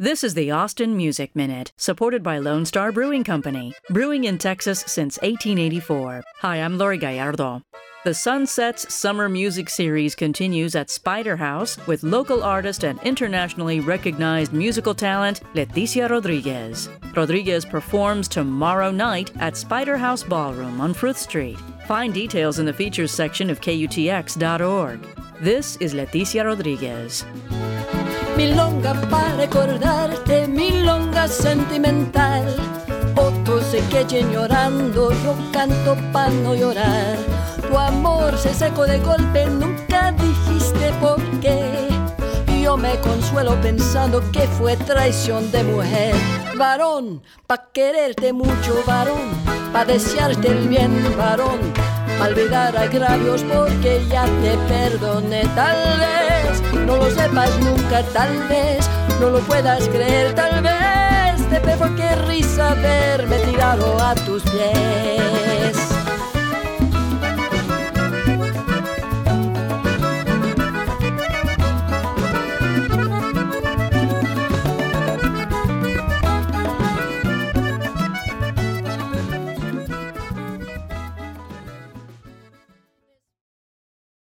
This is the Austin Music Minute, supported by Lone Star Brewing Company, brewing in Texas since 1884. Hi, I'm Lori Gallardo. The Sunsets Summer Music Series continues at Spider House with local artist and internationally recognized musical talent Leticia Rodriguez. Rodriguez performs tomorrow night at Spider House Ballroom on Frith Street. Find details in the features section of KUTX.org. This is Leticia Rodriguez. Milonga para recordarte, milonga sentimental. Otros se quejen llorando, yo canto para no llorar. Tu amor se secó de golpe, nunca dijiste por qué. Y yo me consuelo pensando que fue traición de mujer. Varón, pa' quererte mucho, varón, pa' desearte el bien, varón, pa' olvidar agravios porque ya te perdoné. Tal vez no lo sepas nunca, tal vez no lo puedas creer, tal vez te pego qué risa verme tirado a tus pies.